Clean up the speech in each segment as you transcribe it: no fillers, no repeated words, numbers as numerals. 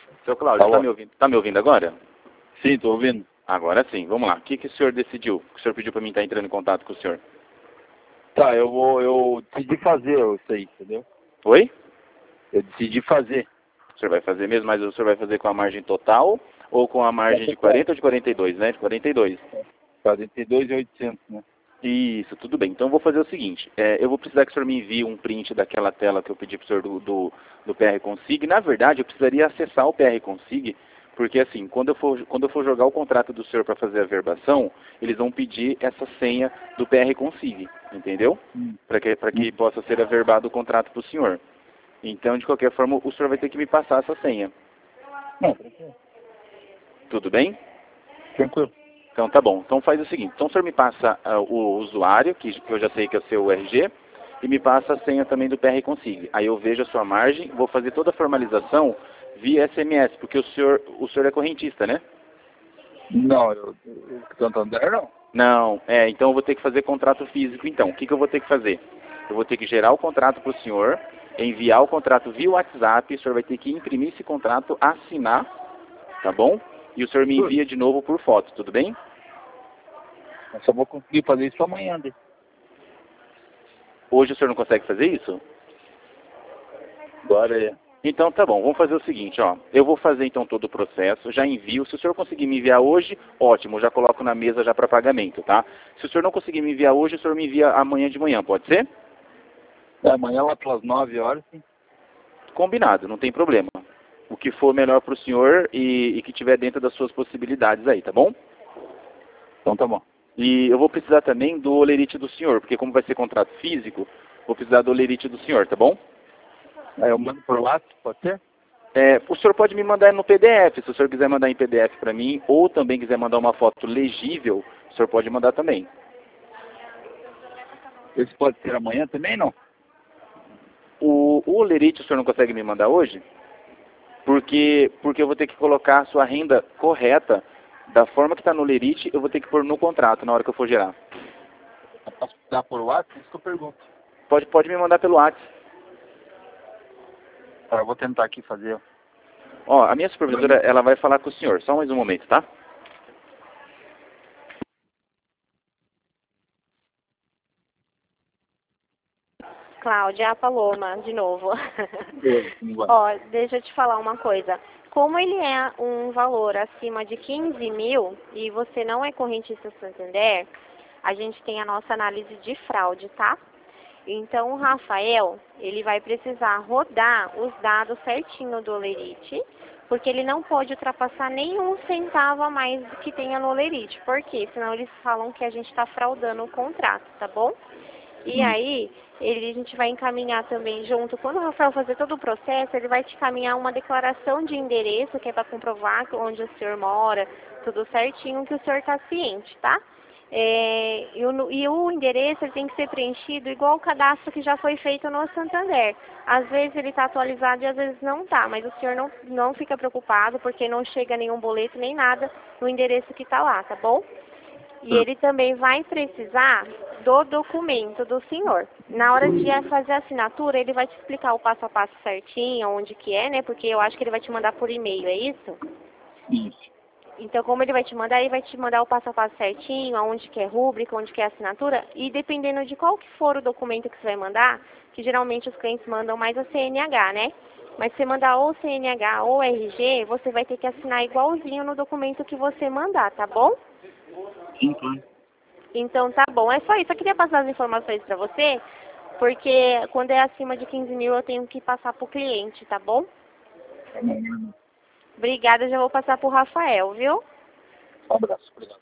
Seu Cláudio, Alô? Tá me ouvindo agora? Sim, estou ouvindo. Agora sim, vamos lá. O que o senhor decidiu? O que o senhor pediu para mim estar entrando em contato com o senhor? Tá, eu decidi fazer isso aí, entendeu? Oi? Eu decidi fazer. O senhor vai fazer mesmo, mas o senhor vai fazer com a margem total ou com a margem de 40 ou de 42, né? De 42. 42.800, né? Isso, tudo bem. Então eu vou fazer o seguinte, eu vou precisar que o senhor me envie um print daquela tela que eu pedi para o senhor do PR Consig. Na verdade, eu precisaria acessar o PR Consig, porque assim, quando eu for jogar o contrato do senhor para fazer a verbação, eles vão pedir essa senha do PR Consig, entendeu? Para que possa ser averbado o contrato para o senhor. Então, de qualquer forma, o senhor vai ter que me passar essa senha. Não, tranquilo. Tudo bem? Tranquilo. Então tá bom. Então faz o seguinte, então o senhor me passa o usuário, que eu já sei que é o seu RG, e me passa a senha também do PR Consig. Aí eu vejo a sua margem, vou fazer toda a formalização via SMS, porque o senhor é correntista, né? Não, eu Santander não. Não, então eu vou ter que fazer contrato físico então. O que eu vou ter que fazer? Eu vou ter que gerar o contrato para o senhor, enviar o contrato via WhatsApp, o senhor vai ter que imprimir esse contrato, assinar, tá bom? E o senhor me envia de novo por foto, tudo bem? Eu só vou conseguir fazer isso amanhã, né? Hoje o senhor não consegue fazer isso? Agora é. Então tá bom, vamos fazer o seguinte, ó. Eu vou fazer então todo o processo, já envio. Se o senhor conseguir me enviar hoje, ótimo, já coloco na mesa já para pagamento, tá? Se o senhor não conseguir me enviar hoje, o senhor me envia amanhã de manhã, pode ser? Amanhã lá pelas 9 horas, sim. Combinado, não tem problema. O que for melhor para o senhor e que tiver dentro das suas possibilidades aí, tá bom? Então tá bom. E eu vou precisar também do olerite do senhor, porque como vai ser contrato físico, vou precisar do olerite do senhor, tá bom? Aí eu mando por WhatsApp, pode ser? O senhor pode me mandar no PDF, se o senhor quiser mandar em PDF para mim, ou também quiser mandar uma foto legível, o senhor pode mandar também. Esse pode ser amanhã também, não? O olerite o senhor não consegue me mandar hoje? Porque eu vou ter que colocar a sua renda correta, da forma que está no olerite, eu vou ter que pôr no contrato na hora que eu for gerar. Eu posso dar por WhatsApp? Isso que eu pergunto. Pode me mandar pelo WhatsApp. Tá, eu vou tentar aqui fazer. Ó, a minha supervisora, ela vai falar com o senhor, só mais um momento, tá? Cláudia, a Paloma, de novo. Ó, deixa eu te falar uma coisa. Como ele é um valor acima de 15 mil e você não é correntista Santander, a gente tem a nossa análise de fraude, tá? Então, o Rafael, ele vai precisar rodar os dados certinho do olerite, porque ele não pode ultrapassar nenhum centavo a mais do que tenha no olerite. Por quê? Senão eles falam que a gente está fraudando o contrato, tá bom? E aí, a gente vai encaminhar também junto, quando o Rafael fazer todo o processo, ele vai te encaminhar uma declaração de endereço, que é para comprovar onde o senhor mora, tudo certinho, que o senhor está ciente, tá? E o endereço ele tem que ser preenchido igual o cadastro que já foi feito no Santander. Às vezes ele está atualizado e às vezes não está, mas o senhor não fica preocupado, porque não chega nenhum boleto nem nada no endereço que está lá, tá bom? E ele também vai precisar do documento do senhor. Na hora de fazer a assinatura, ele vai te explicar o passo a passo certinho, onde que é, né? Porque eu acho que ele vai te mandar por e-mail, é isso? Isso. Então, como ele vai te mandar o passo a passo certinho, aonde que é rúbrica, onde que é assinatura, e dependendo de qual que for o documento que você vai mandar, que geralmente os clientes mandam mais a CNH, né? Mas se você mandar ou CNH ou RG, você vai ter que assinar igualzinho no documento que você mandar, tá bom? Sim. Então tá bom, é só isso. Eu queria passar as informações pra você, porque quando é acima de 15 mil eu tenho que passar pro cliente, tá bom? Obrigada, já vou passar pro Rafael, viu? Um abraço, obrigado.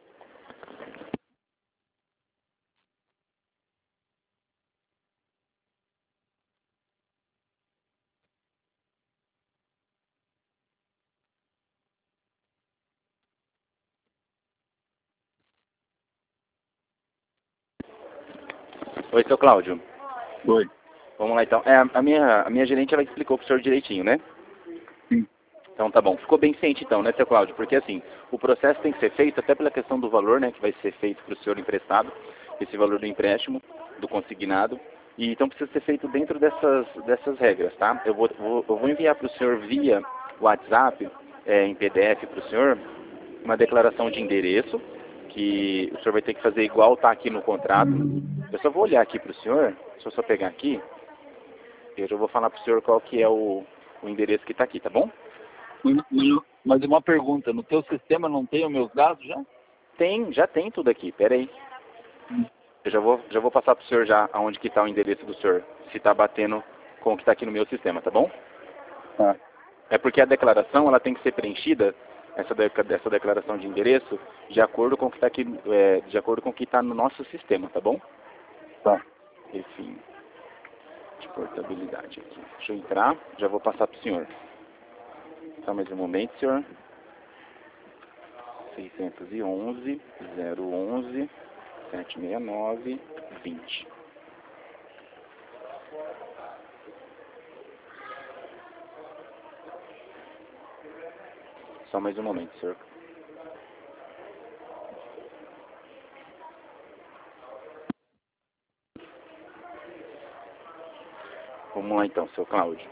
Oi, seu Cláudio. Oi. Vamos lá então. A minha gerente, ela explicou pro senhor direitinho, né? Sim. Então tá bom. Ficou bem ciente então, né, seu Cláudio? Porque assim, o processo tem que ser feito até pela questão do valor, né, que vai ser feito para o senhor emprestado, esse valor do empréstimo, do consignado. E então precisa ser feito dentro dessas regras, tá? Eu vou enviar para o senhor via WhatsApp, em PDF para o senhor, uma declaração de endereço, que o senhor vai ter que fazer igual está aqui no contrato. Eu só vou olhar aqui para o senhor, deixa eu só pegar aqui, eu já vou falar para o senhor qual que é o endereço que está aqui, tá bom? Mas uma pergunta, no teu sistema não tem os meus dados já? Já tem tudo aqui, pera aí. Eu já vou passar para o senhor já aonde que está o endereço do senhor, se está batendo com o que está aqui no meu sistema, tá bom? Tá. É porque a declaração ela tem que ser preenchida, essa declaração de endereço, de acordo com o que está aqui, de acordo com o que está no nosso sistema, tá bom? Tá. Enfim, de portabilidade aqui. Deixa eu entrar, já vou passar para o senhor. Só mais um momento, senhor. 611 011 769 20. Só mais um momento, senhor. Vamos lá então, seu Cláudio.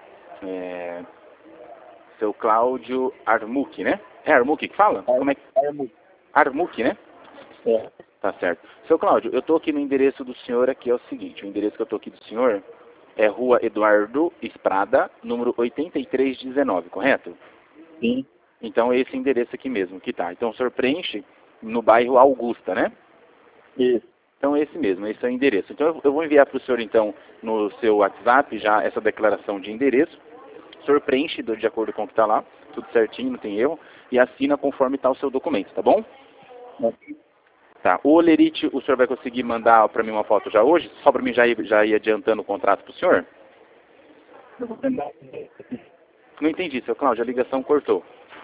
Seu Cláudio Armuc, né? É Armuc que fala? Como é que... Armuc, né? É. Tá certo. Seu Cláudio, eu estou aqui no endereço do senhor, aqui é o seguinte, o endereço que eu estou aqui do senhor é Rua Eduardo Esprada, número 8319, correto? Sim. Então é esse endereço aqui mesmo que tá. Então o senhor preenche no bairro Augusta, né? Isso. Então é esse mesmo, esse é o endereço. Então eu vou enviar para o senhor então no seu WhatsApp já essa declaração de endereço. O senhor preenche de acordo com o que está lá, tudo certinho, não tem erro, e assina conforme está o seu documento, tá bom? Tá. O Olerite, o senhor vai conseguir mandar para mim uma foto já hoje? Só para mim já ir adiantando o contrato para o senhor? Não entendi, seu Cláudio, a ligação cortou.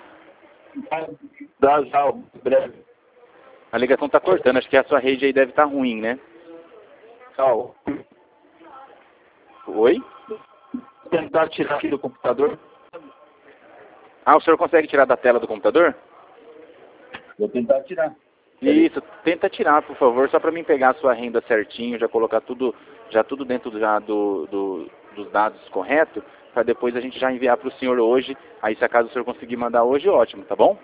Dá já, breve. A ligação está cortando, acho que a sua rede aí deve estar ruim, né? Tchau. Oi? Vou tentar tirar aqui do computador. Ah, o senhor consegue tirar da tela do computador? Vou tentar tirar. Isso, tenta tirar, por favor, só para mim pegar a sua renda certinho, já colocar tudo dentro já dos dados corretos, para depois a gente já enviar para o senhor hoje. Aí se acaso o senhor conseguir mandar hoje, ótimo, tá bom?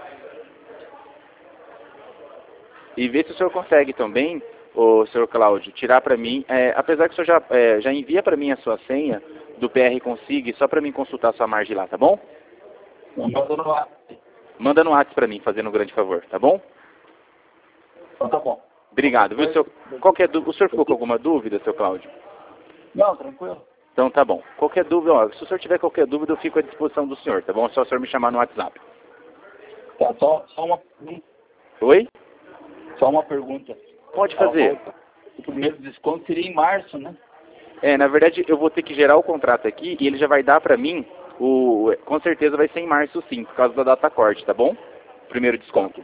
E ver se o senhor consegue também, o senhor Cláudio, tirar para mim, apesar que o senhor já envia para mim a sua senha do PR Consig, só para mim consultar a sua margem lá, tá bom? Manda no WhatsApp. Manda no WhatsApp para mim, fazendo um grande favor, tá bom? Então tá bom. Obrigado, viu, senhor? O senhor ficou com alguma dúvida, seu Cláudio? Não, tranquilo. Então tá bom. Qualquer dúvida, ó, se o senhor tiver qualquer dúvida, eu fico à disposição do senhor, tá bom? É só o senhor me chamar no WhatsApp. Tá, só uma pergunta. Oi? Só uma pergunta. Pode fazer. O primeiro desconto seria em março, né? Na verdade, eu vou ter que gerar o contrato aqui e ele já vai dar pra mim, com certeza vai ser em março sim, por causa da data corte, tá bom? Primeiro desconto.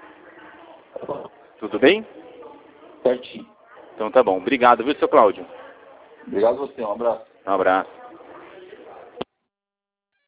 Tudo bem? Certinho. Então tá bom. Obrigado, viu, seu Cláudio? Obrigado a você, um abraço. Um abraço.